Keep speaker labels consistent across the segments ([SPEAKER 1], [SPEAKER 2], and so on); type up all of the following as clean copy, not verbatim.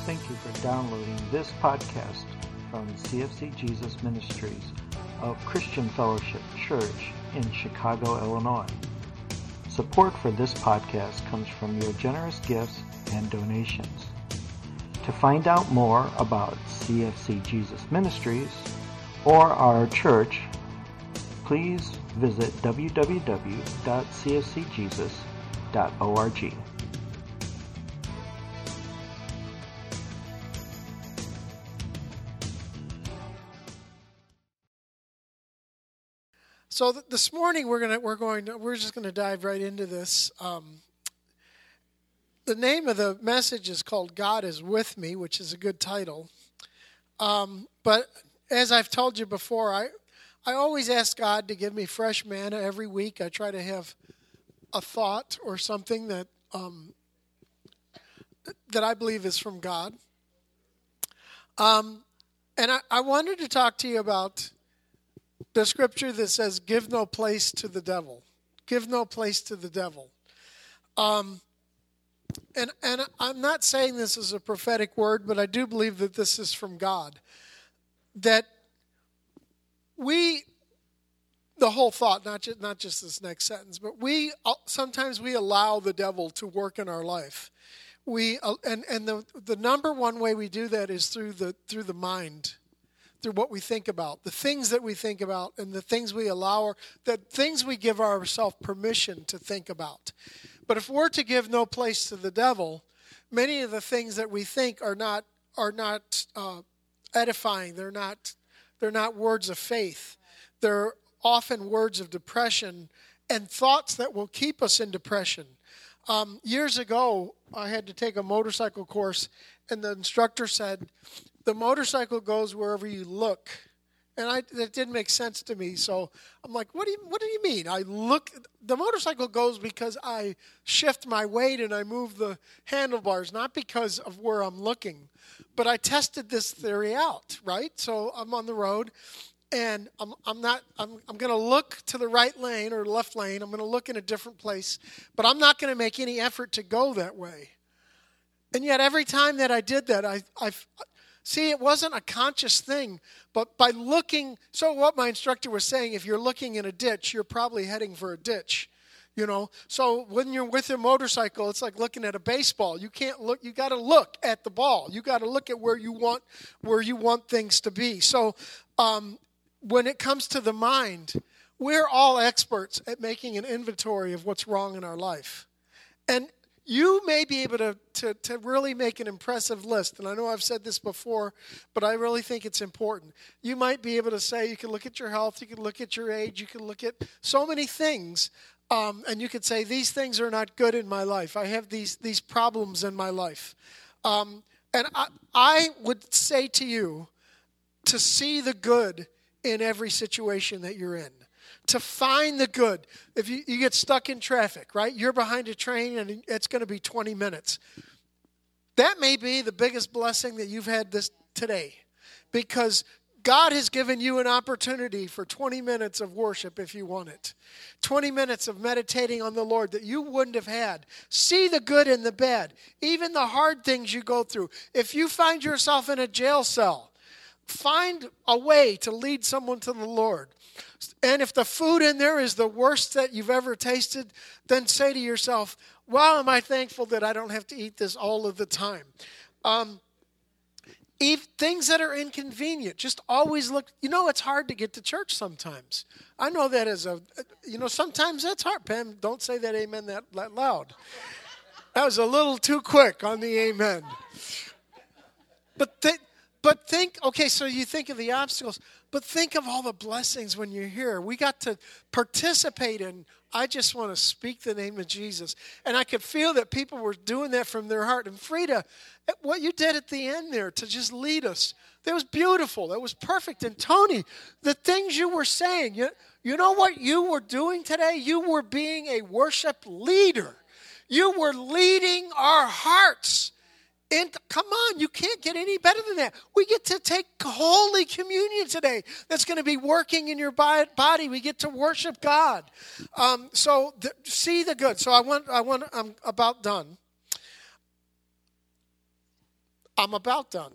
[SPEAKER 1] Thank you for downloading this podcast from CFC Jesus Ministries of Christian Fellowship Church in Chicago, Illinois. Support for this podcast comes from your generous gifts and donations. To find out more about CFC Jesus Ministries or our church, please visit www.cfcjesus.org.
[SPEAKER 2] So this morning we're just gonna dive right into this. The name of the message is called "God is with me," which is a good title. But as I've told you before, I always ask God to give me fresh manna every week. I try to have a thought or something that I believe is from God. And I wanted to talk to you about the scripture that says, "Give no place to the devil." Give no place to the devil. And I'm not saying this is a prophetic word, but I do believe that this is from God. That the whole thought, not just this next sentence, but sometimes we allow the devil to work in our life. The number one way we do that is through the mind. Through what we think about, the things that we think about, and the things we things we give ourselves permission to think about. But if we're to give no place to the devil, many of the things that we think are not edifying. They're not words of faith. They're often words of depression and thoughts that will keep us in depression. Years ago, I had to take a motorcycle course, and the instructor said, "The motorcycle goes wherever you look." And that didn't make sense to me. So I'm like, what do you mean? The motorcycle goes because I shift my weight and I move the handlebars, not because of where I'm looking. But I tested this theory out, right? So I'm on the road, and I'm going to look to the right lane or left lane. I'm going to look in a different place, but I'm not going to make any effort to go that way. And yet every time that I did that, See, it wasn't a conscious thing, but by looking, so what my instructor was saying, if you're looking in a ditch, you're probably heading for a ditch, So when you're with your motorcycle, it's like looking at a baseball. You can't look, you got to look at the ball. You got to look at where you want things to be. So when it comes to the mind, we're all experts at making an inventory of what's wrong in our life. And you may be able to really make an impressive list. And I know I've said this before, but I really think it's important. You might be able to say, you can look at your health, you can look at your age, you can look at so many things, and you could say, these things are not good in my life. I have these problems in my life. And I would say to you to see the good in every situation that you're in. To find the good. If you get stuck in traffic, right? You're behind a train and it's going to be 20 minutes. That may be the biggest blessing that you've had today. Because God has given you an opportunity for 20 minutes of worship if you want it. 20 minutes of meditating on the Lord that you wouldn't have had. See the good and the bad. Even the hard things you go through. If you find yourself in a jail cell, find a way to lead someone to the Lord. And if the food in there is the worst that you've ever tasted, then say to yourself, wow, am I thankful that I don't have to eat this all of the time. Things that are inconvenient, just always look. It's hard to get to church sometimes. I know that sometimes that's hard. Pam, don't say that amen that loud. That was a little too quick on the amen. But think, okay, so you think of the obstacles, but think of all the blessings when you're here. We got to participate in, I just want to speak the name of Jesus. And I could feel that people were doing that from their heart. And Frida, what you did at the end there to just lead us, that was beautiful. That was perfect. And Tony, the things you were saying, you know what you were doing today? You were being a worship leader. You were leading our hearts. And come on, you can't get any better than that. We get to take Holy Communion today. That's going to be working in your body. We get to worship God. See the good. So I'm about done. I'm about done.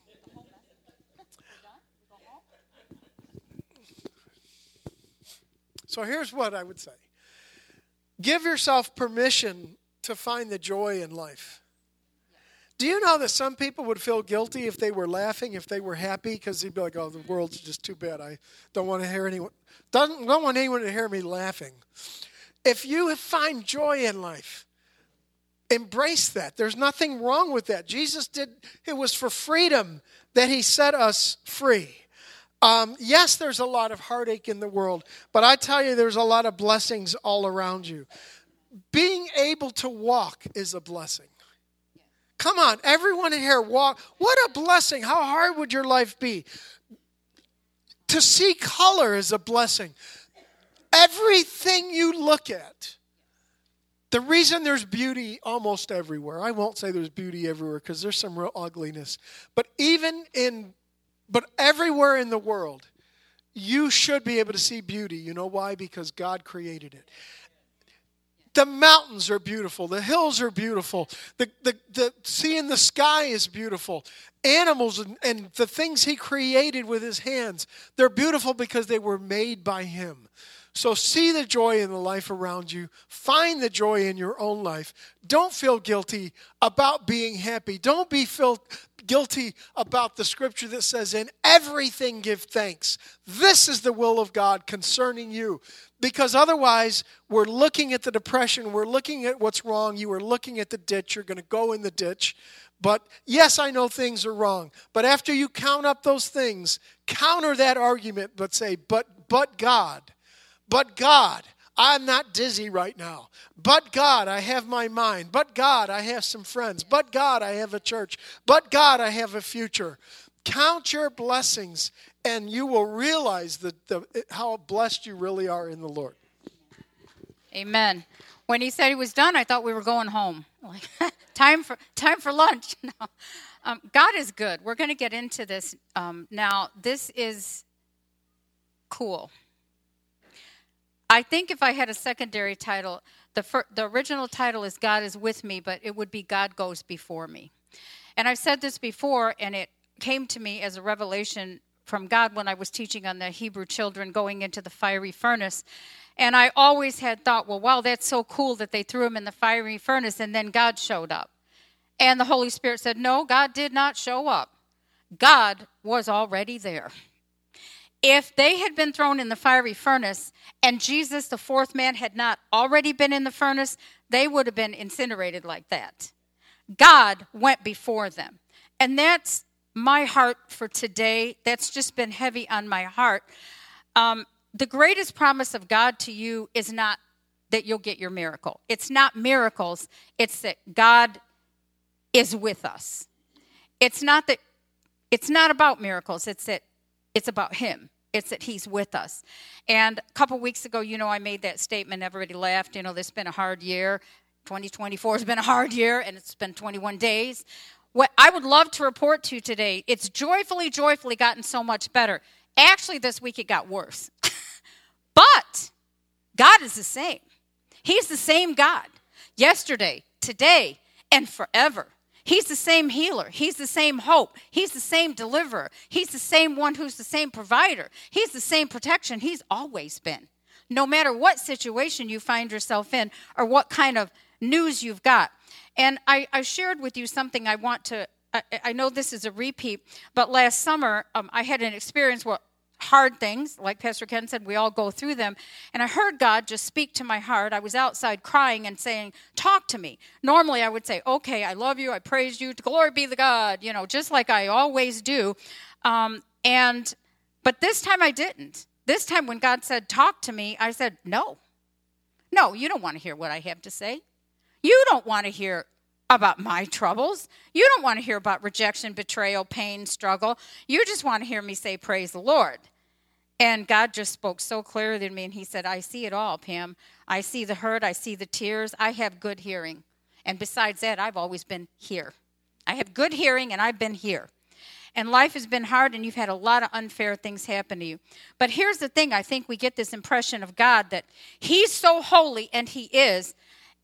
[SPEAKER 2] So here's what I would say. Give yourself permission to find the joy in life. Do you know that some people would feel guilty if they were laughing, if they were happy, because they'd be like, oh, the world's just too bad. I don't want to hear anyone, don't want anyone to hear me laughing. If you find joy in life, embrace that. There's nothing wrong with that. Jesus did, it was for freedom that he set us free. Yes, there's a lot of heartache in the world, but I tell you, there's a lot of blessings all around you. Being able to walk is a blessing. Come on, everyone in here, walk. What a blessing. How hard would your life be? To see color is a blessing. Everything you look at. The reason there's beauty almost everywhere. I won't say there's beauty everywhere because there's some real ugliness. But everywhere in the world, you should be able to see beauty. You know why? Because God created it. The mountains are beautiful. The hills are beautiful. The sea in the sky is beautiful. Animals and the things he created with his hands, they're beautiful because they were made by him. So see the joy in the life around you. Find the joy in your own life. Don't feel guilty about being happy. Don't be guilty about the scripture that says, in everything give thanks. This is the will of God concerning you. Because otherwise, we're looking at the depression. We're looking at what's wrong. You are looking at the ditch. You're going to go in the ditch. But yes, I know things are wrong. But after you count up those things, counter that argument, but say, but God. But God, I'm not dizzy right now. But God, I have my mind. But God, I have some friends. But God, I have a church. But God, I have a future. Count your blessings, and you will realize how blessed you really are in the Lord.
[SPEAKER 3] Amen. When he said he was done, I thought we were going home. Like, time for lunch. No. God is good. We're going to get into this now. This is cool. I think if I had a secondary title, the original title is God is with me, but it would be God goes before me. And I've said this before, and it came to me as a revelation from God when I was teaching on the Hebrew children going into the fiery furnace. And I always had thought, well, wow, that's so cool that they threw him in the fiery furnace, and then God showed up. And the Holy Spirit said, no, God did not show up. God was already there. If they had been thrown in the fiery furnace and Jesus, the fourth man, had not already been in the furnace, they would have been incinerated like that. God went before them. And that's my heart for today. That's just been heavy on my heart. The greatest promise of God to you is not that you'll get your miracle. It's not miracles. It's that God is with us. It's not about miracles. It's about him. It's that he's with us. And a couple weeks ago, I made that statement. Everybody laughed. This has been a hard year. 2024 has been a hard year, and it's been 21 days. What I would love to report to you today, it's joyfully gotten so much better. Actually, this week it got worse. But God is the same. He's the same God. Yesterday, today, and forever. He's the same healer. He's the same hope. He's the same deliverer. He's the same one who's the same provider. He's the same protection. He's always been. No matter what situation you find yourself in or what kind of news you've got. And I shared with you something I know this is a repeat, but last summer I had an experience where hard things, like Pastor Ken said, we all go through them. And I heard God just speak to my heart. I was outside crying and saying, talk to me. Normally I would say, okay, I love you, I praise you, glory be to God, just like I always do. But this time I didn't. This time when God said, talk to me, I said, no, you don't want to hear what I have to say. You don't want to hear about my troubles. You don't want to hear about rejection, betrayal, pain, struggle. You just want to hear me say, praise the Lord. And God just spoke so clearly to me, and he said, I see it all, Pam. I see the hurt. I see the tears. I have good hearing. And besides that, I've always been here. I have good hearing, and I've been here. And life has been hard, and you've had a lot of unfair things happen to you. But here's the thing. I think we get this impression of God that he's so holy, and he is.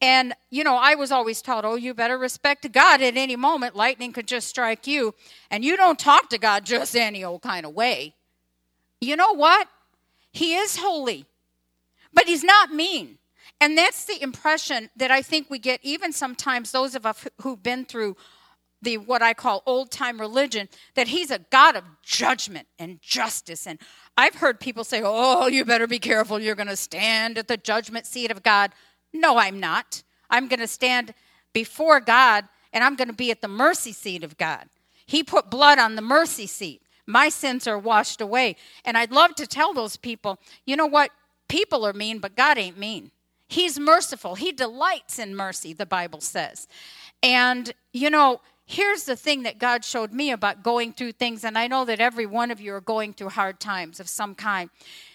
[SPEAKER 3] And, I was always taught, oh, you better respect God at any moment. Lightning could just strike you. And you don't talk to God just any old kind of way. You know what? He is holy, but he's not mean. And that's the impression that I think we get, even sometimes those of us who've been through what I call old-time religion, that he's a God of judgment and justice. And I've heard people say, oh, you better be careful. You're going to stand at the judgment seat of God. No, I'm not. I'm going to stand before God, and I'm going to be at the mercy seat of God. He put blood on the mercy seat. My sins are washed away. And I'd love to tell those people, you know what? People are mean, but God ain't mean. He's merciful. He delights in mercy, the Bible says. And, here's the thing that God showed me about going through things, and I know that every one of you are going through hard times of some kind.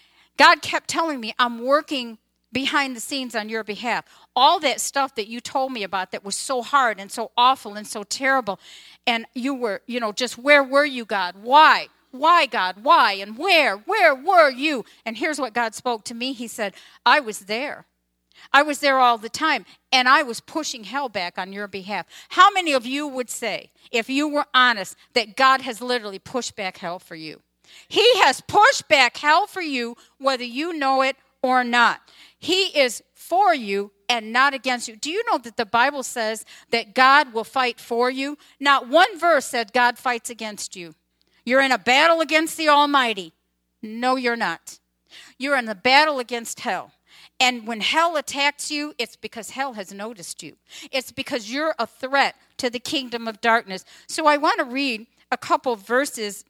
[SPEAKER 3] God kept telling me, I'm working behind the scenes on your behalf. All that stuff that you told me about that was so hard and so awful and so terrible, and you were, just where were you, God? Why? Why, God? Why? And where? Where were you? And here's what God spoke to me. He said, I was there. I was there all the time, and I was pushing hell back on your behalf. How many of you would say, if you were honest, that God has literally pushed back hell for you? He has pushed back hell for you, whether you know it or not. He is for you and not against you. Do you know that the Bible says that God will fight for you? Not one verse said God fights against you. You're in a battle against the Almighty. No, you're not. You're in a battle against hell. And when hell attacks you, it's because hell has noticed you. It's because you're a threat to the kingdom of darkness. So I want to read a couple verses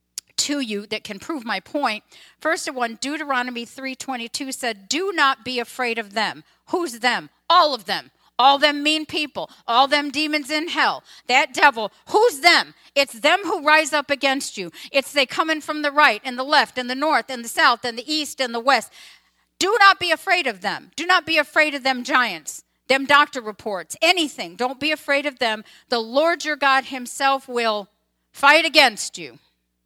[SPEAKER 3] to you that can prove my point. First of all, Deuteronomy 3:22 said, do not be afraid of them. Who's them? All of them. All them mean people. All them demons in hell. That devil. Who's them? It's them who rise up against you. It's they coming from the right and the left and the north and the south and the east and the west. Do not be afraid of them. Do not be afraid of them giants, them doctor reports, anything. Don't be afraid of them. The Lord your God himself will fight against you.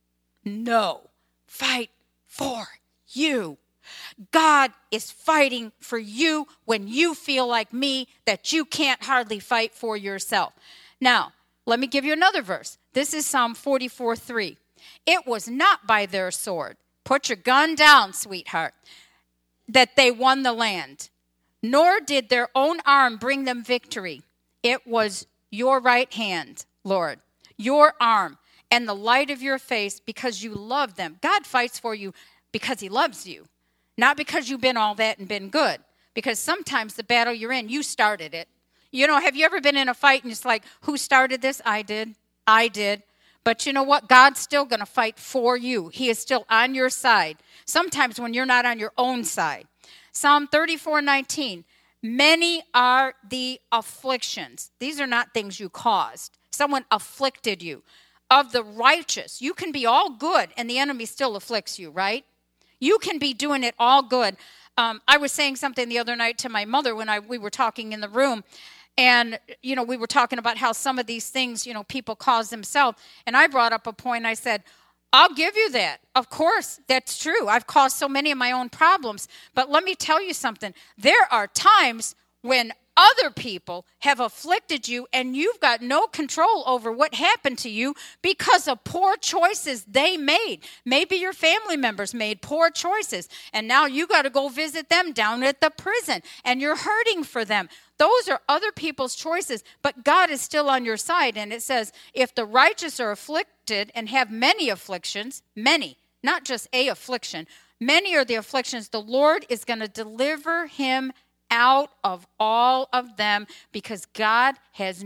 [SPEAKER 3] No, fight for you. God is fighting for you when you feel like me that you can't hardly fight for yourself. Now, let me give you another verse. This is Psalm 44:3. It was not by their sword. Put your gun down, sweetheart. That they won the land, nor did their own arm bring them victory. It was your right hand, Lord, your arm, and the light of your face, because you love them. God fights for you because he loves you, not because you've been all that and been good, because sometimes the battle you're in, you started it. Have you ever been in a fight and it's like, who started this? I did. But you know what? God's still going to fight for you. He is still on your side. Sometimes when you're not on your own side. Psalm 34:19. Many are the afflictions. These are not things you caused. Someone afflicted you. Of the righteous. You can be all good and the enemy still afflicts you, right? You can be doing it all good. I was saying something the other night to my mother when we were talking in the room. And, we were talking about how some of these things, people cause themselves. And I brought up a point. I said, I'll give you that. Of course, that's true. I've caused so many of my own problems. But let me tell you something. There are times when other people have afflicted you and you've got no control over what happened to you because of poor choices they made. Maybe your family members made poor choices and now you got to go visit them down at the prison and you're hurting for them. Those are other people's choices, but God is still on your side. And it says, if the righteous are afflicted and have many afflictions, many, not just a affliction, many are the afflictions, the Lord is going to deliver him out of all of them because God has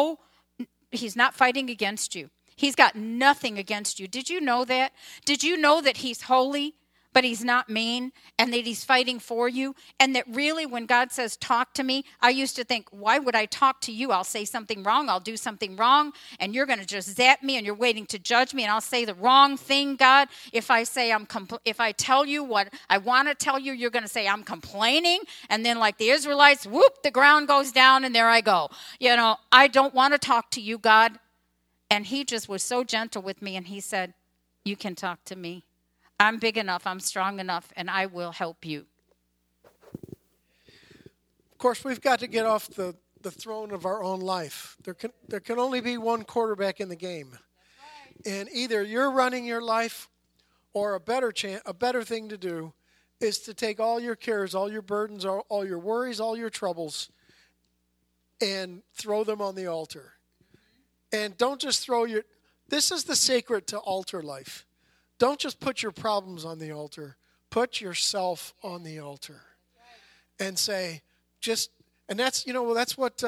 [SPEAKER 3] he's not fighting against you. He's got nothing against you. Did you know that? Did you know that he's holy, but he's not mean, and that he's fighting for you? And that really when God says, talk to me, I used to think, why would I talk to you? I'll say something wrong. I'll do something wrong, and you're going to just zap me, and you're waiting to judge me, and I'll say the wrong thing, God. If I say if I tell you what I want to tell you, you're going to say I'm complaining, and then like the Israelites, whoop, the ground goes down, and there I go. I don't want to talk to you, God. And he just was so gentle with me, and he said, you can talk to me. I'm big enough, I'm strong enough, and I will help you.
[SPEAKER 2] course, we've got to get off the throne of our own life. There can only be one quarterback in the game. And either you're running your life, or a better thing to do is to take all your cares, all your burdens, all your worries, all your troubles, and throw them on the altar. And don't just this is the secret to altar life. Don't just put your problems on the altar. Put yourself on the altar. And say, and that's what,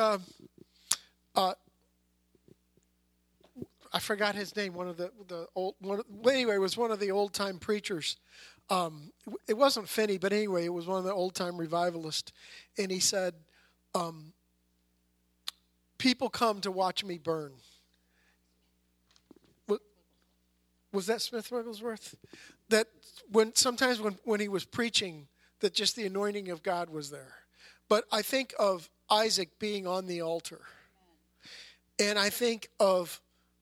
[SPEAKER 2] I forgot his name. Anyway, it was one of the old time preachers. It wasn't Finney, but anyway, it was one of the old time revivalists. And he said, people come to watch me burn. Was that Smith Wigglesworth? That sometimes when he was preaching, that just the anointing of God was there. But I think of Isaac being on the altar. And I think of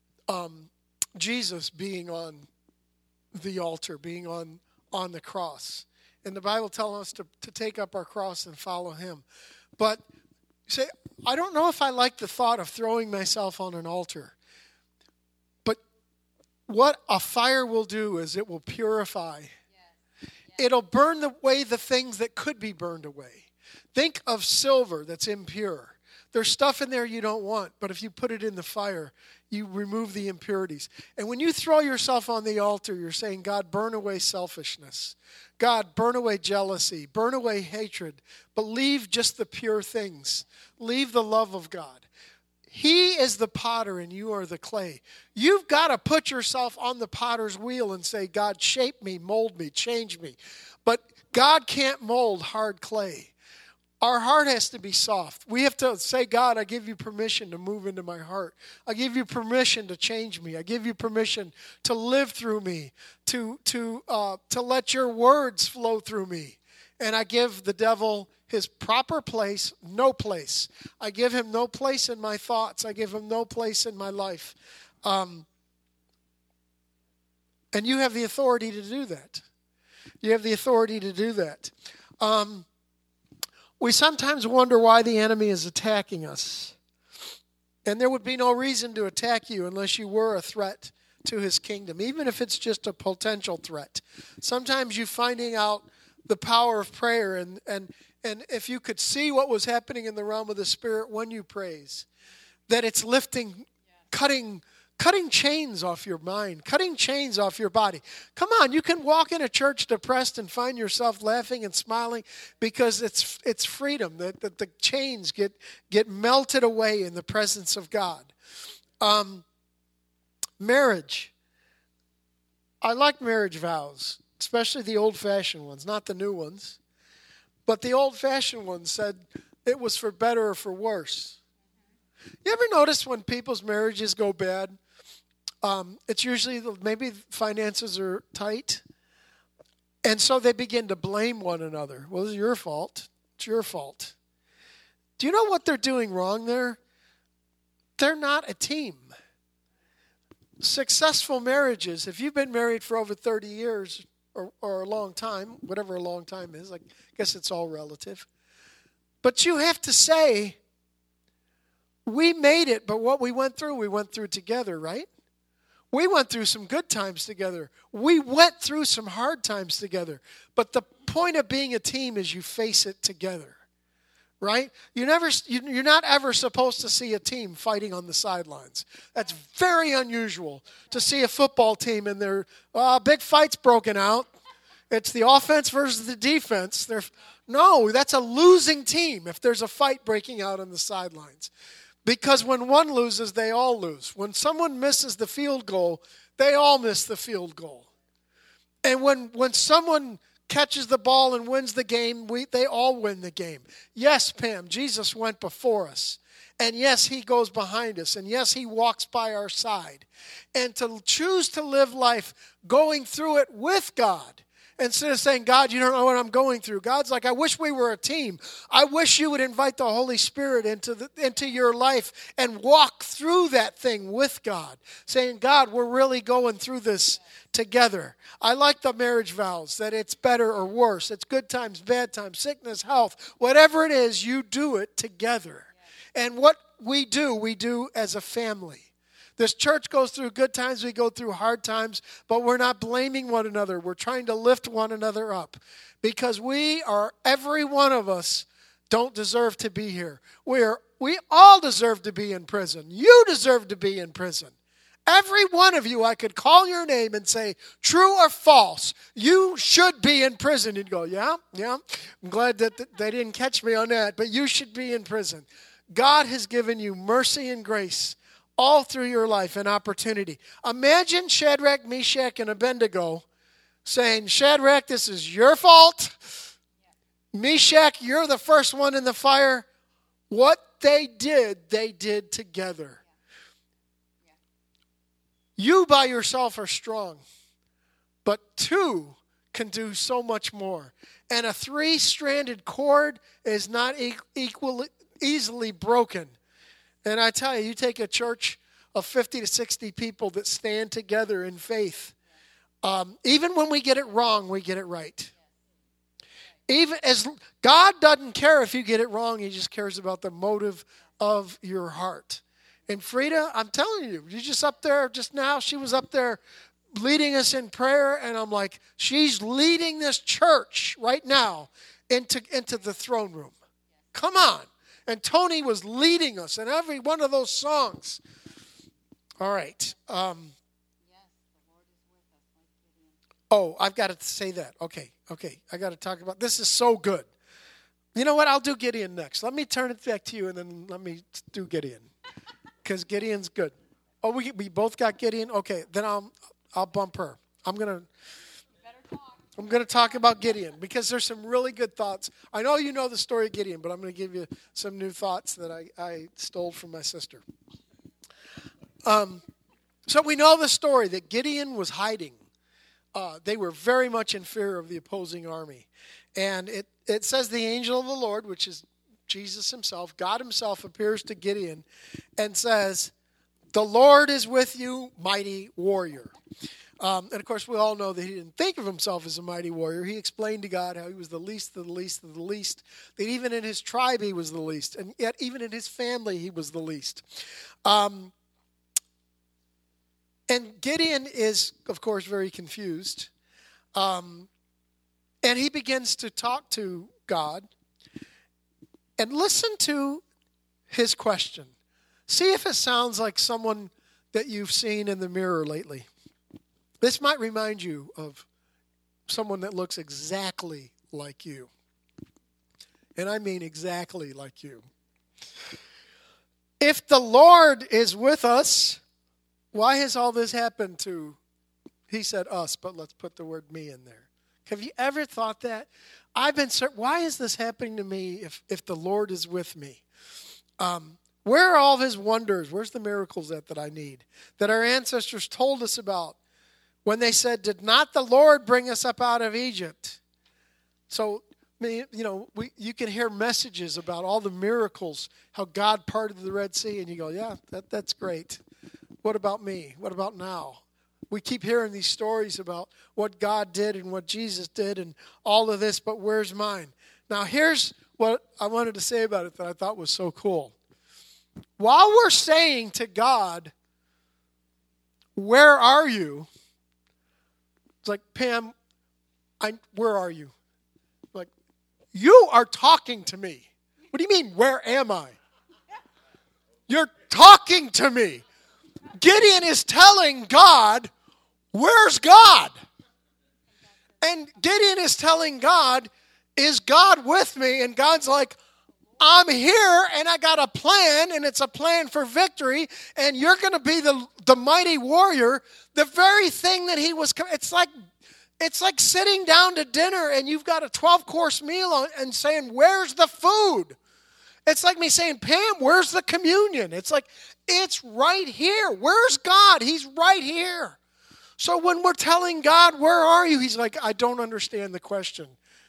[SPEAKER 2] Jesus being on the altar, being on the cross. And the Bible tells us to take up our cross and follow him. But say, I don't know if I like the thought of throwing myself on an altar. But what a fire will do is it will purify. Yes. It'll burn away the things that could be burned away. Think of silver that's impure. There's stuff in there you don't want, but if you put it in the fire, you remove the impurities. And when you throw yourself on the altar, you're saying, God, burn away selfishness. God, burn away jealousy. Burn away hatred. But leave just the pure things. Leave the love of God. He is the potter and you are the clay. You've got to put yourself on the potter's wheel and say, God, shape me, mold me, change me. But God can't mold hard clay. Our heart has to be soft. We have to say, God, I give you permission to move into my heart. I give you permission to change me. I give you permission to live through me, to let your words flow through me. And I give the devil his proper place, no place. I give him no place in my thoughts. I give him no place in my life. And you have the authority to do that. You have the authority to do that. We sometimes wonder why the enemy is attacking us. And there would be no reason to attack you unless you were a threat to his kingdom, even if it's just a potential threat. Sometimes you're finding out the power of prayer, and if you could see what was happening in the realm of the Spirit when you praise, that it's lifting, cutting chains off your mind, cutting chains off your body. Come on, you can walk in a church depressed and find yourself laughing and smiling because it's freedom, that the chains get melted away in the presence of God. Marriage. I like marriage vows, especially the old-fashioned ones, not the new ones. But the old-fashioned ones said it was for better or for worse. You ever notice when people's marriages go bad, it's usually maybe finances are tight, and so they begin to blame one another. Well, it's your fault. It's your fault. Do you know what they're doing wrong there? They're not a team. Successful marriages, if you've been married for over 30 years or a long time, whatever a long time is, I guess it's all relative. But you have to say, we made it, but what we went through together, right? We went through some good times together. We went through some hard times together. But the point of being a team is you face it together, right? You're not ever supposed to see a team fighting on the sidelines. That's very unusual to see a football team and their big fights broken out. It's the offense versus the defense. No, that's a losing team if there's a fight breaking out on the sidelines. Because when one loses, they all lose. When someone misses the field goal, they all miss the field goal. And when someone catches the ball and wins the game, they all win the game. Yes, Pam, Jesus went before us. And yes, he goes behind us. And yes, he walks by our side. And to choose to live life going through it with God Instead of saying, God, you don't know what I'm going through. God's like, I wish we were a team. I wish you would invite the Holy Spirit into your life and walk through that thing with God. Saying, God, we're really going through this together. I like the marriage vows, that it's better or worse. It's good times, bad times, sickness, health. Whatever it is, you do it together. And what we do as a family. This church goes through good times, we go through hard times, but we're not blaming one another. We're trying to lift one another up because every one of us don't deserve to be here. We all deserve to be in prison. You deserve to be in prison. Every one of you, I could call your name and say, true or false, you should be in prison. You'd go, yeah. I'm glad that they didn't catch me on that, but you should be in prison. God has given you mercy and grace all through your life, an opportunity. Imagine Shadrach, Meshach, and Abednego saying, Shadrach, this is your fault. Meshach, you're the first one in the fire. What they did together. You by yourself are strong, but two can do so much more. And a three-stranded cord is not easily broken. And I tell you, you take a church of 50 to 60 people that stand together in faith. Even when we get it wrong, we get it right. Even as God doesn't care if you get it wrong, He just cares about the motive of your heart. And Frida, I'm telling you, you're just up there just now. She was up there leading us in prayer, and I'm like, she's leading this church right now into the throne room. Come on. And Tony was leading us in every one of those songs. All right. I've got to say that. Okay. I got to talk about this. Is so good. You know what? I'll do Gideon next. Let me turn it back to you, and then let me do Gideon, because Gideon's good. Oh, we both got Gideon. Okay, then I'll bump her. I'm gonna talk about Gideon because there's some really good thoughts. I know you know the story of Gideon, but I'm going to give you some new thoughts that I stole from my sister. So we know the story that Gideon was hiding. They were very much in fear of the opposing army. And it says the angel of the Lord, which is Jesus himself, God himself, appears to Gideon and says, the Lord is with you, mighty warrior. And of course, we all know that he didn't think of himself as a mighty warrior. He explained to God how he was the least of the least of the least, that even in his tribe he was the least, and yet even in his family he was the least. And Gideon is, of course, very confused. And he begins to talk to God and listen to his question. See if it sounds like someone that you've seen in the mirror lately. This might remind you of someone that looks exactly like you. And I mean exactly like you. If the Lord is with us, why has all this happened to, he said us, but let's put the word me in there. Have you ever thought that? Why is this happening to me if the Lord is with me? Where are all of his wonders? Where's the miracles that I need? That our ancestors told us about when they said, did not the Lord bring us up out of Egypt? So, you can hear messages about all the miracles, how God parted the Red Sea, and you go, yeah, that's great. What about me? What about now? We keep hearing these stories about what God did and what Jesus did and all of this, but where's mine? Now, here's what I wanted to say about it that I thought was so cool. While we're saying to God, where are you? It's like, Pam, where are you? Like, you are talking to me. What do you mean, where am I? You're talking to me. Gideon is telling God, where's God? And Gideon is telling God, is God with me? And God's like, I'm here and I got a plan, and it's a plan for victory, and you're going to be the mighty warrior. The very thing that he was, it's like sitting down to dinner and you've got a 12-course meal and saying, where's the food? It's like me saying, Pam, where's the communion? It's like, it's right here. Where's God? He's right here. So when we're telling God, where are you? He's like, I don't understand the question.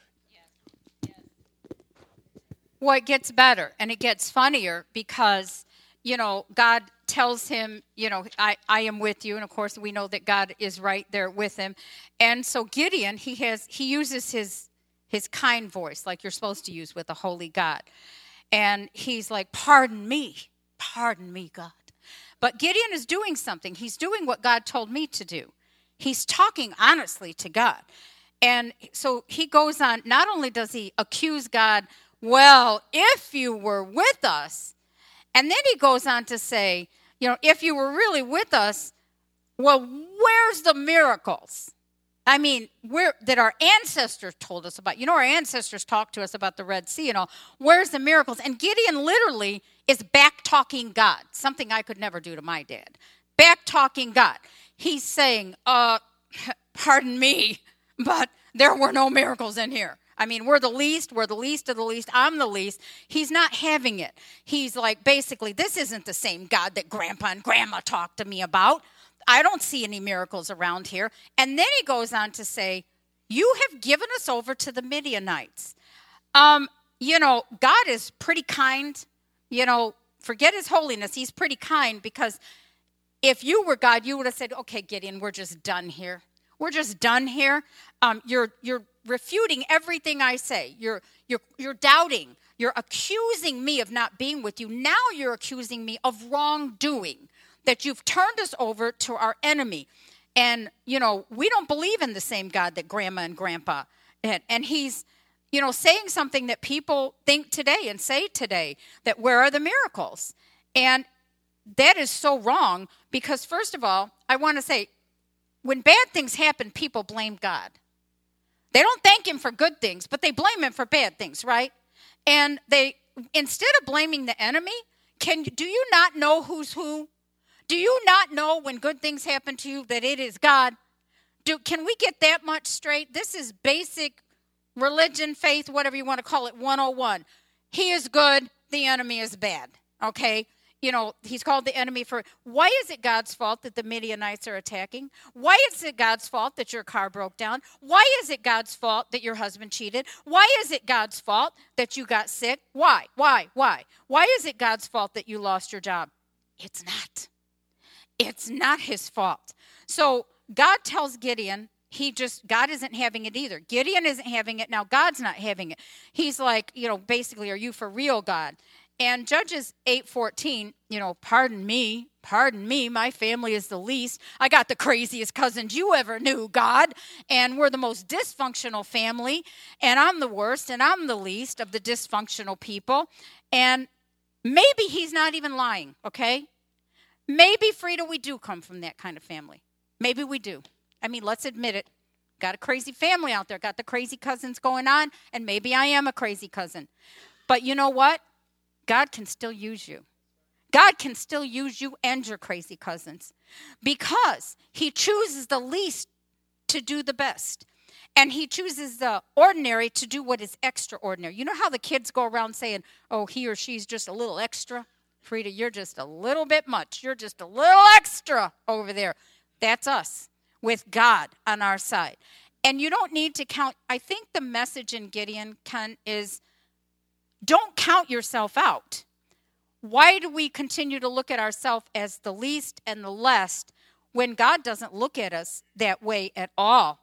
[SPEAKER 3] Well, it gets better and it gets funnier because, God tells him, I am with you. And of course, we know that God is right there with him. And so Gideon, he uses his kind voice like you're supposed to use with a holy God. And he's like, pardon me, God. But Gideon is doing something. He's doing what God told me to do. He's talking honestly to God. And so he goes on, not only does he accuse God, well, if you were with us, and then he goes on to say, if you were really with us, well, where's the miracles? I mean, that our ancestors told us about. Our ancestors talked to us about the Red Sea and all. Where's the miracles? And Gideon literally is back-talking God, something I could never do to my dad. Back-talking God. He's saying, pardon me, but there were no miracles in here. I mean, we're the least of the least, I'm the least. He's not having it. He's like, basically, this isn't the same God that Grandpa and Grandma talked to me about. I don't see any miracles around here. And then he goes on to say, you have given us over to the Midianites. God is pretty kind. Forget his holiness. He's pretty kind because if you were God, you would have said, okay, Gideon, we're just done here. We're just done here. You're refuting everything I say. You're doubting. You're accusing me of not being with you. Now you're accusing me of wrongdoing, that you've turned us over to our enemy. And, we don't believe in the same God that Grandma and Grandpa had. And he's, saying something that people think today and say today, that where are the miracles? And that is so wrong because, first of all, I want to say, when bad things happen, people blame God. They don't thank him for good things, but they blame him for bad things, right? And they, instead of blaming the enemy, do you not know who's who? Do you not know when good things happen to you that it is God? Can we get that much straight? This is basic religion, faith, whatever you want to call it, 101. He is good, the enemy is bad, okay? He's called the enemy for, why is it God's fault that the Midianites are attacking? Why is it God's fault that your car broke down? Why is it God's fault that your husband cheated? Why is it God's fault that you got sick? Why? Why is it God's fault that you lost your job? It's not. It's not his fault. So God tells Gideon, God isn't having it either. Gideon isn't having it. Now God's not having it. He's like, basically, are you for real, God? And Judges 8:14, pardon me, my family is the least. I got the craziest cousins you ever knew, God, and we're the most dysfunctional family, and I'm the worst, and I'm the least of the dysfunctional people. And maybe he's not even lying, okay? Maybe, Frida, we do come from that kind of family. Maybe we do. I mean, let's admit it. Got a crazy family out there, got the crazy cousins going on, and maybe I am a crazy cousin. But you know what? God can still use you. God can still use you and your crazy cousins because he chooses the least to do the best. And he chooses the ordinary to do what is extraordinary. You know how the kids go around saying, oh, he or she's just a little extra? Frida, you're just a little bit much. You're just a little extra over there. That's us with God on our side. And you don't need to count. I think the message in Gideon is, don't count yourself out. Why do we continue to look at ourselves as the least and the less when God doesn't look at us that way at all?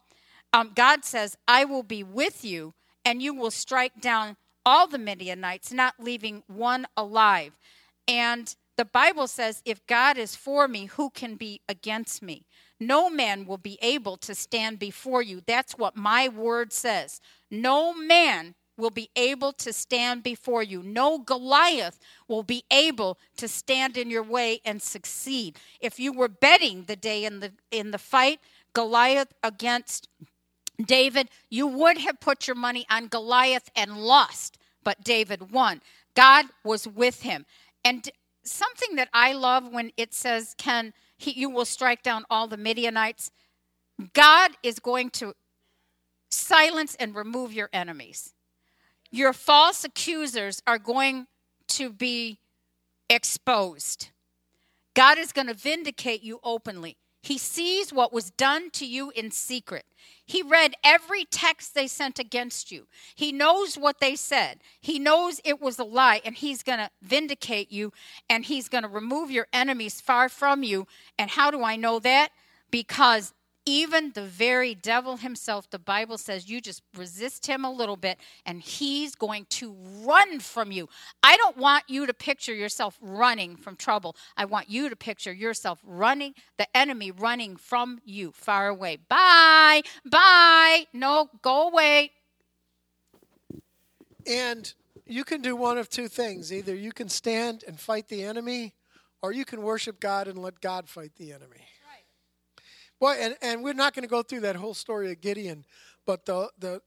[SPEAKER 3] God says, I will be with you and you will strike down all the Midianites, not leaving one alive. And the Bible says, if God is for me, who can be against me? No man will be able to stand before you. That's what my word says. No man will be able to stand before you. No Goliath will be able to stand in your way and succeed. If you were betting the day in the fight, Goliath against David, you would have put your money on Goliath and lost, but David won. God was with him. And something that I love when it says, you will strike down all the Midianites, God is going to silence and remove your enemies. Your false accusers are going to be exposed. God is going to vindicate you openly. He sees what was done to you in secret. He read every text they sent against you. He knows what they said. He knows it was a lie, and he's going to vindicate you, and he's going to remove your enemies far from you. And how do I know that? Because even the very devil himself, the Bible says, you just resist him a little bit and he's going to run from you. I don't want you to picture yourself running from trouble. I want you to picture yourself running, the enemy running from you far away. Bye, bye, no, go away.
[SPEAKER 2] And you can do one of two things. Either you can stand and fight the enemy, or you can worship God and let God fight the enemy. Well, and we're not going to go through that whole story of Gideon, but the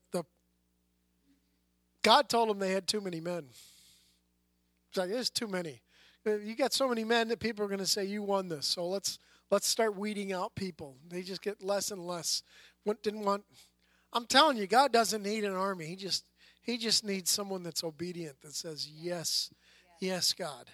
[SPEAKER 2] God told them they had too many men. It's like, there's too many. You got so many men that people are going to say you won this. So let's start weeding out people. They just get less and less. I'm telling you, God doesn't need an army. He just needs someone that's obedient, that says yes, God.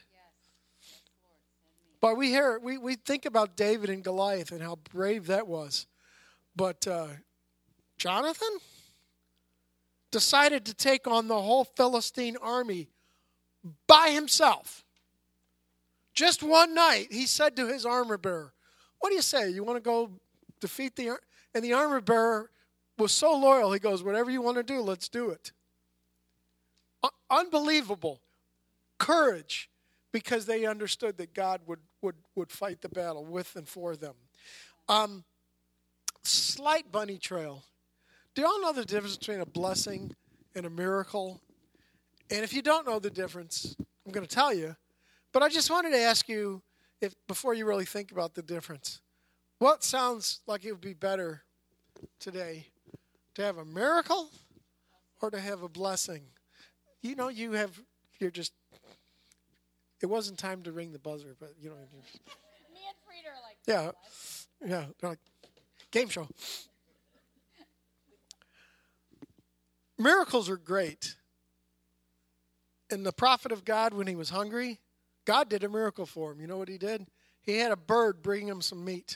[SPEAKER 2] But we think about David and Goliath and how brave that was. But Jonathan decided to take on the whole Philistine army by himself. Just one night, he said to his armor bearer, what do you say? You want to go defeat the army? And the armor bearer was so loyal, he goes, whatever you want to do, let's do it. Unbelievable. Courage. Because they understood that God would fight the battle with and for them. Slight bunny trail. Do y'all know the difference between a blessing and a miracle? And if you don't know the difference, I'm going to tell you. But I just wanted to ask you, if before you really think about the difference, what sounds like it would be better today? To have a miracle or to have a blessing? You know, you're just... It wasn't time to ring the buzzer, but you know.
[SPEAKER 3] Me and Frida are like,
[SPEAKER 2] yeah, they're like, game show. Miracles are great. And the prophet of God, when he was hungry, God did a miracle for him. You know what he did? He had a bird bring him some meat.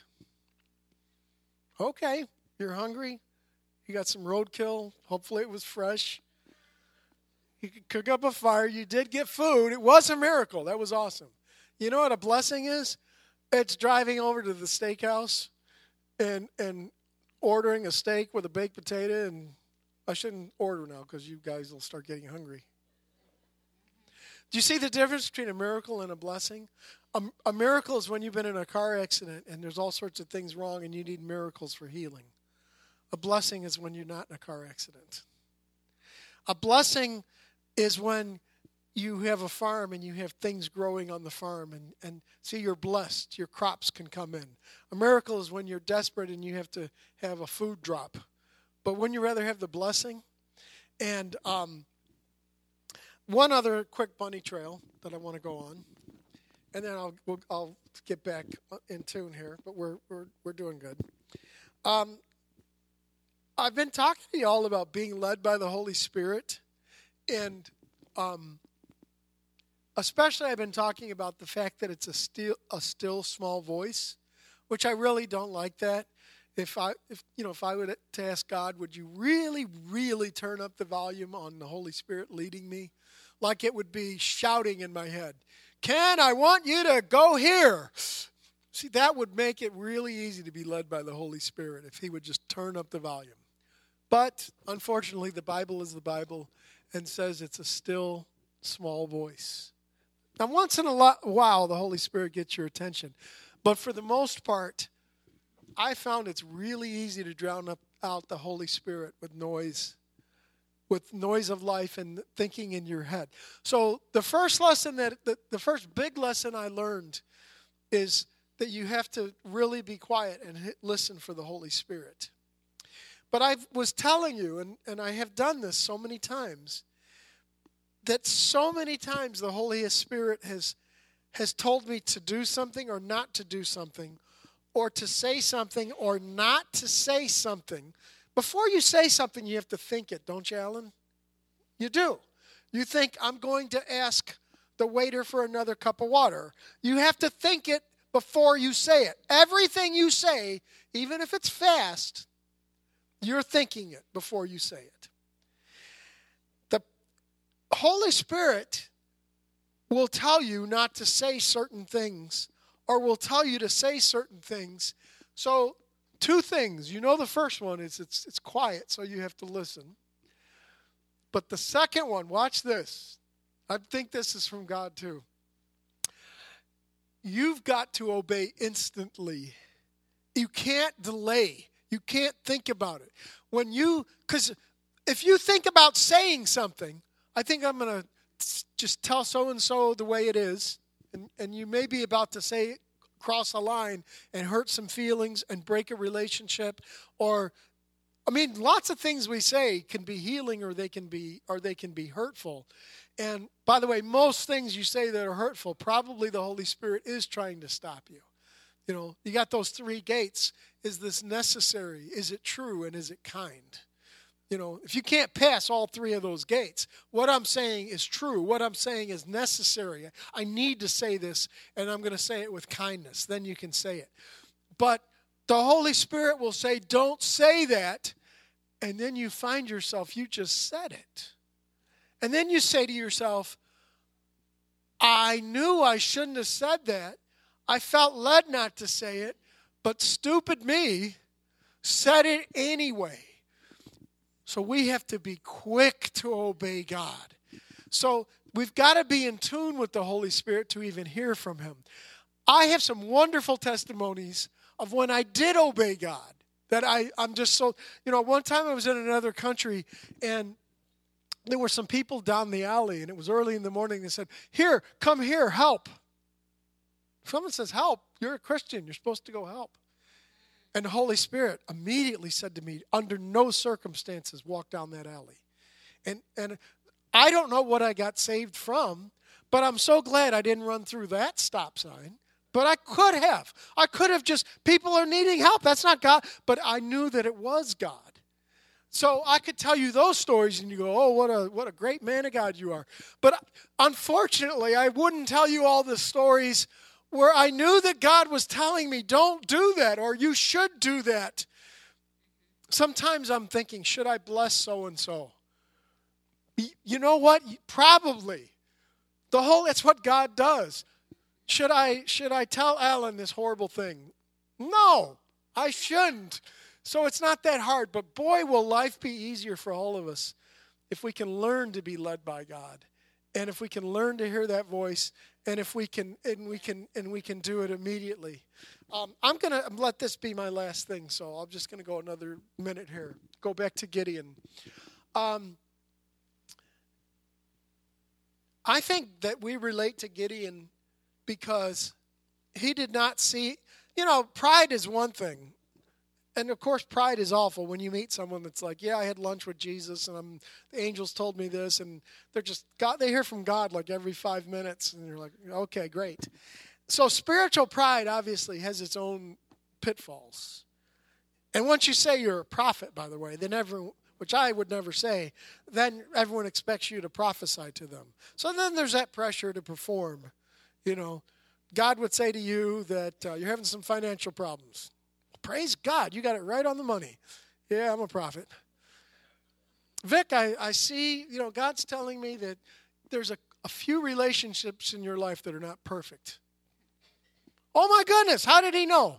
[SPEAKER 2] Okay, you're hungry. You got some roadkill. Hopefully it was fresh. You could cook up a fire. You did get food. It was a miracle. That was awesome. You know what a blessing is? It's driving over to the steakhouse and ordering a steak with a baked potato. And I shouldn't order now because you guys will start getting hungry. Do you see the difference between a miracle and a blessing? A miracle is when you've been in a car accident and there's all sorts of things wrong and you need miracles for healing. A blessing is when you're not in a car accident. A blessing is when you have a farm and you have things growing on the farm and see you're blessed, your crops can come in. A miracle is when you're desperate and you have to have a food drop. But wouldn't you rather have the blessing? And one other quick bunny trail that I want to go on, and then I'll get back in tune here, but we're doing good. I've been talking to you all about being led by the Holy Spirit. And especially I've been talking about the fact that it's a still small voice, which I really don't like that. If I were to ask God, would you really, really turn up the volume on the Holy Spirit leading me? Like it would be shouting in my head, Ken, I want you to go here. See, that would make it really easy to be led by the Holy Spirit if he would just turn up the volume. But unfortunately, the Bible is the Bible and says it's a still small voice. Now, once in a while, the Holy Spirit gets your attention. But for the most part, I found it's really easy to drown out the Holy Spirit with noise of life and thinking in your head. So the first lesson the first big lesson I learned is that you have to really be quiet and listen for the Holy Spirit. But I was telling you, and I have done this so many times, that so many times the Holy Spirit has told me to do something or not to do something, or to say something or not to say something. Before you say something, you have to think it, don't you, Alan? You do. You think, I'm going to ask the waiter for another cup of water. You have to think it before you say it. Everything you say, even if it's fast, you're thinking it before you say it. The Holy Spirit will tell you not to say certain things, or will tell you to say certain things. So, two things. You know, the first one is it's quiet, so you have to listen. But the second one, watch this. I think this is from God too. You've got to obey instantly. You can't delay. You can't think about it. Because if you think about saying something, I think I'm going to just tell so-and-so the way it is, and you may be about to say it, cross a line and hurt some feelings and break a relationship, lots of things we say can be healing or they can be hurtful. And by the way, most things you say that are hurtful, probably the Holy Spirit is trying to stop you. You know, you got those 3 gates. Is this necessary? Is it true? And is it kind? You know, if you can't pass all 3 of those gates, what I'm saying is true. What I'm saying is necessary. I need to say this, and I'm going to say it with kindness. Then you can say it. But the Holy Spirit will say, don't say that. And then you find yourself, you just said it. And then you say to yourself, I knew I shouldn't have said that. I felt led not to say it, but stupid me said it anyway. So we have to be quick to obey God. So we've got to be in tune with the Holy Spirit to even hear from Him. I have some wonderful testimonies of when I did obey God. That I'm just so, one time I was in another country and there were some people down the alley and it was early in the morning. They said, here, come here, help. If someone says help, you're a Christian. You're supposed to go help. And the Holy Spirit immediately said to me, under no circumstances walk down that alley. And I don't know what I got saved from, but I'm so glad I didn't run through that stop sign. But I could have. I could have just, people are needing help. That's not God. But I knew that it was God. So I could tell you those stories and you go, oh, what a great man of God you are. But unfortunately, I wouldn't tell you all the stories where I knew that God was telling me, don't do that, or you should do that. Sometimes I'm thinking, should I bless so-and-so? You know what? Probably. That's what God does. Should I tell Alan this horrible thing? No, I shouldn't. So it's not that hard, but boy, will life be easier for all of us if we can learn to be led by God, and if we can learn to hear that voice, and if we can do it immediately. I'm going to let this be my last thing, so I'm just going to go another minute here. Go back to Gideon. I think that we relate to Gideon because he did not see, pride is one thing. And of course, pride is awful when you meet someone that's like, yeah, I had lunch with Jesus and the angels told me this, and they hear from God like every 5 minutes, and you're like, okay, great. So spiritual pride obviously has its own pitfalls. And once you say you're a prophet, by the way, then which I would never say, then everyone expects you to prophesy to them. So then there's that pressure to perform. God would say to you that you're having some financial problems. Praise God, you got it right on the money. Yeah, I'm a prophet. Vic, I see, God's telling me that there's a few relationships in your life that are not perfect. Oh my goodness, how did he know?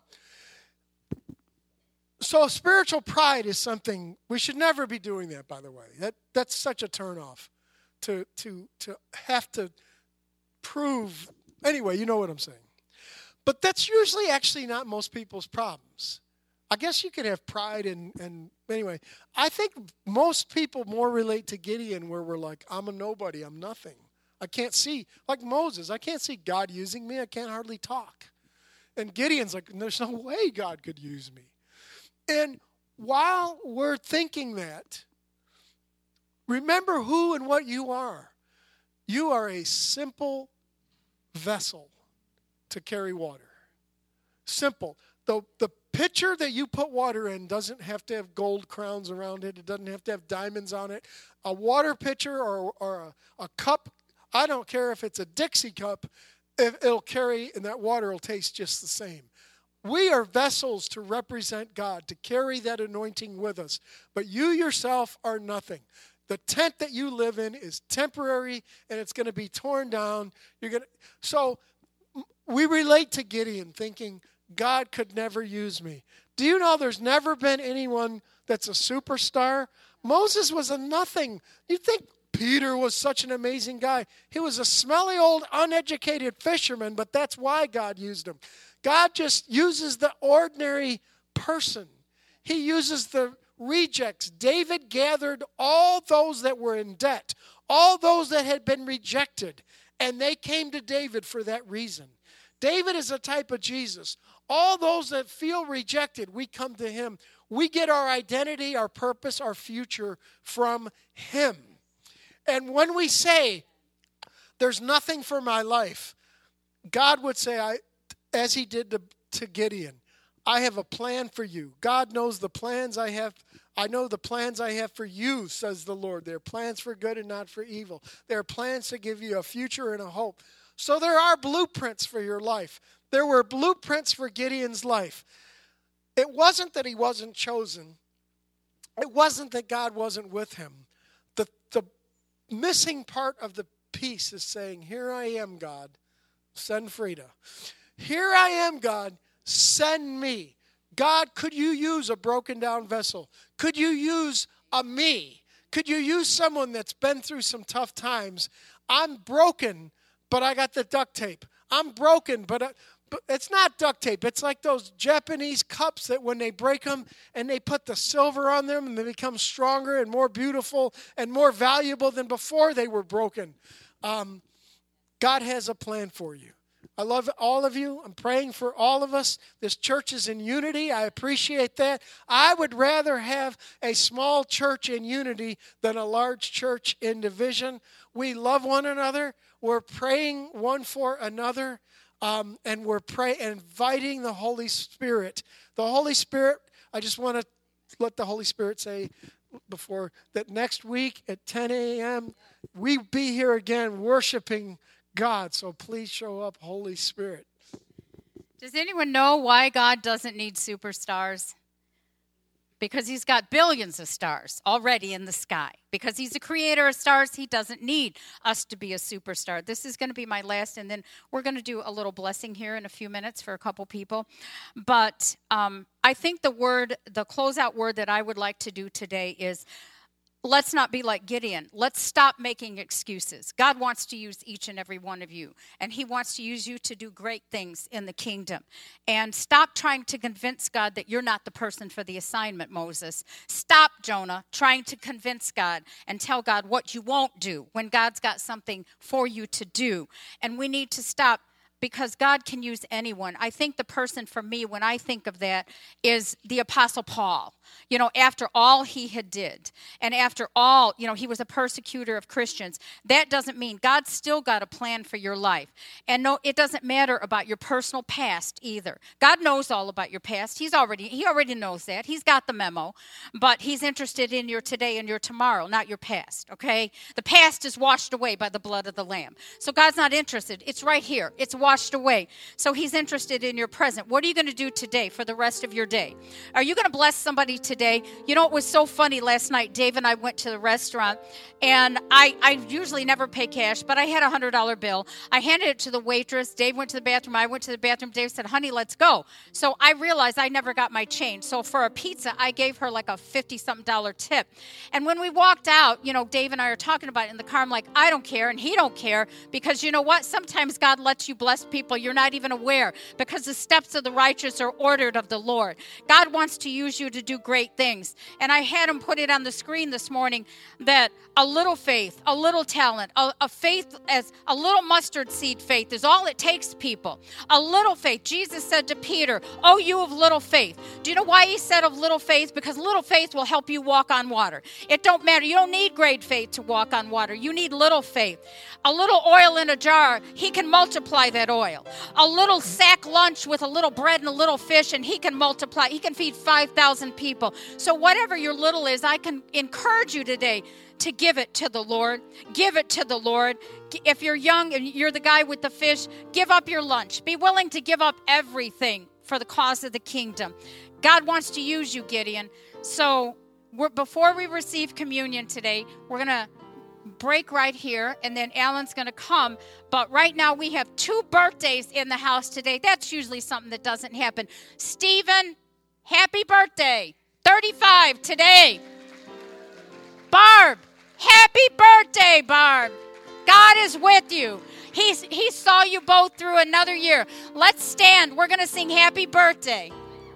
[SPEAKER 2] So spiritual pride is something, we should never be doing that, by the way. That's such a turnoff to have to prove. Anyway, you know what I'm saying. But that's usually actually not most people's problems. I guess you could have pride and anyway, I think most people more relate to Gideon where we're like, I'm a nobody, I'm nothing. I can't see, like Moses, I can't see God using me, I can't hardly talk. And Gideon's like, there's no way God could use me. And while we're thinking that, remember who and what you are. You are a simple vessel to carry water. Simple. The pitcher that you put water in doesn't have to have gold crowns around it. It doesn't have to have diamonds on it. A water pitcher or a cup, I don't care if it's a Dixie cup, it'll carry, and that water will taste just the same. We are vessels to represent God, to carry that anointing with us. But you yourself are nothing. The tent that you live in is temporary, and it's going to be torn down. So we relate to Gideon thinking, God could never use me. Do you know there's never been anyone that's a superstar? Moses was a nothing. You think Peter was such an amazing guy. He was a smelly old uneducated fisherman, but that's why God used him. God just uses the ordinary person. He uses the rejects. David gathered all those that were in debt, all those that had been rejected, and they came to David for that reason. David is a type of Jesus. All those that feel rejected, we come to him. We get our identity, our purpose, our future from him. And when we say, there's nothing for my life, God would say, as he did to Gideon, I have a plan for you. God knows the plans I have. I know the plans I have for you, says the Lord. They're plans for good and not for evil. They're plans to give you a future and a hope. So there are blueprints for your life. There were blueprints for Gideon's life. It wasn't that he wasn't chosen. It wasn't that God wasn't with him. The missing part of the piece is saying, here I am, God, send Frida. Here I am, God, send me. God, could you use a broken down vessel? Could you use a me? Could you use someone that's been through some tough times? I'm broken, but I got the duct tape. I'm broken, but it's not duct tape. It's like those Japanese cups that when they break them and they put the silver on them and they become stronger and more beautiful and more valuable than before they were broken. God has a plan for you. I love all of you. I'm praying for all of us. This church is in unity. I appreciate that. I would rather have a small church in unity than a large church in division. We love one another. We're praying one for another. And we're inviting the Holy Spirit. The Holy Spirit, I just want to let the Holy Spirit say before that next week at 10 a.m., we be here again worshiping God. So please show up, Holy Spirit.
[SPEAKER 3] Does anyone know why God doesn't need superstars? Because he's got billions of stars already in the sky. Because he's the creator of stars, he doesn't need us to be a superstar. This is going to be my last, and then we're going to do a little blessing here in a few minutes for a couple people. But I think the closeout word that I would like to do today is, let's not be like Gideon. Let's stop making excuses. God wants to use each and every one of you, and he wants to use you to do great things in the kingdom. And stop trying to convince God that you're not the person for the assignment, Moses. Stop, Jonah, trying to convince God and tell God what you won't do when God's got something for you to do. And we need to stop, because God can use anyone. I think the person for me, when I think of that, is the Apostle Paul. You know, after all he had did, and after all, you know, he was a persecutor of Christians. That doesn't mean God's still got a plan for your life. And no, it doesn't matter about your personal past either. God knows all about your past. He already knows that. He's got the memo. But he's interested in your today and your tomorrow, not your past, okay? The past is washed away by the blood of the Lamb. So God's not interested. It's right here. It's washed away. So he's interested in your present. What are you going to do today for the rest of your day? Are you going to bless somebody today? You know, it was so funny last night. Dave and I went to the restaurant, and I usually never pay cash, but I had a $100 bill. I handed it to the waitress. Dave went to the bathroom. I went to the bathroom. Dave said, honey, let's go. So I realized I never got my change. So for a pizza, I gave her like a $50-something tip. And when we walked out, you know, Dave and I are talking about it in the car. I'm like, I don't care, and he don't care, because you know what? Sometimes God lets you bless people you're not even aware, because the steps of the righteous are ordered of the Lord. God wants to use you to do great things. And I had him put it on the screen this morning that a little faith, a little talent, a faith as a little mustard seed faith is all it takes, people. A little faith. Jesus said to Peter, oh, you of little faith. Do you know why he said of little faith? Because little faith will help you walk on water. It don't matter. You don't need great faith to walk on water. You need little faith. A little oil in a jar, he can multiply that that oil. A little sack lunch with a little bread and a little fish, and he can multiply. He can feed 5,000 people. So whatever your little is, I can encourage you today to give it to the Lord. Give it to the Lord. If you're young and you're the guy with the fish, give up your lunch. Be willing to give up everything for the cause of the kingdom. God wants to use you, Gideon. So before we receive communion today, we're going to break right here, and then Alan's going to come. But right now we have 2 birthdays in the house today. That's usually something that doesn't happen. Stephen, happy birthday. 35 today. Barb, happy birthday, Barb. God is with you. He saw you both through another year. Let's stand. We're going to sing happy birthday.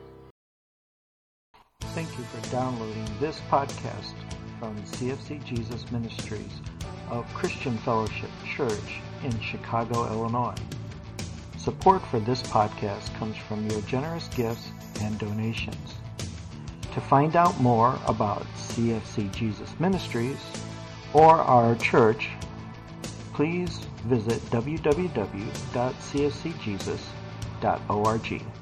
[SPEAKER 1] Thank you for downloading this podcast from CFC Jesus Ministries of Christian Fellowship Church in Chicago, Illinois. Support for this podcast comes from your generous gifts and donations. To find out more about CFC Jesus Ministries or our church, please visit www.cfcjesus.org.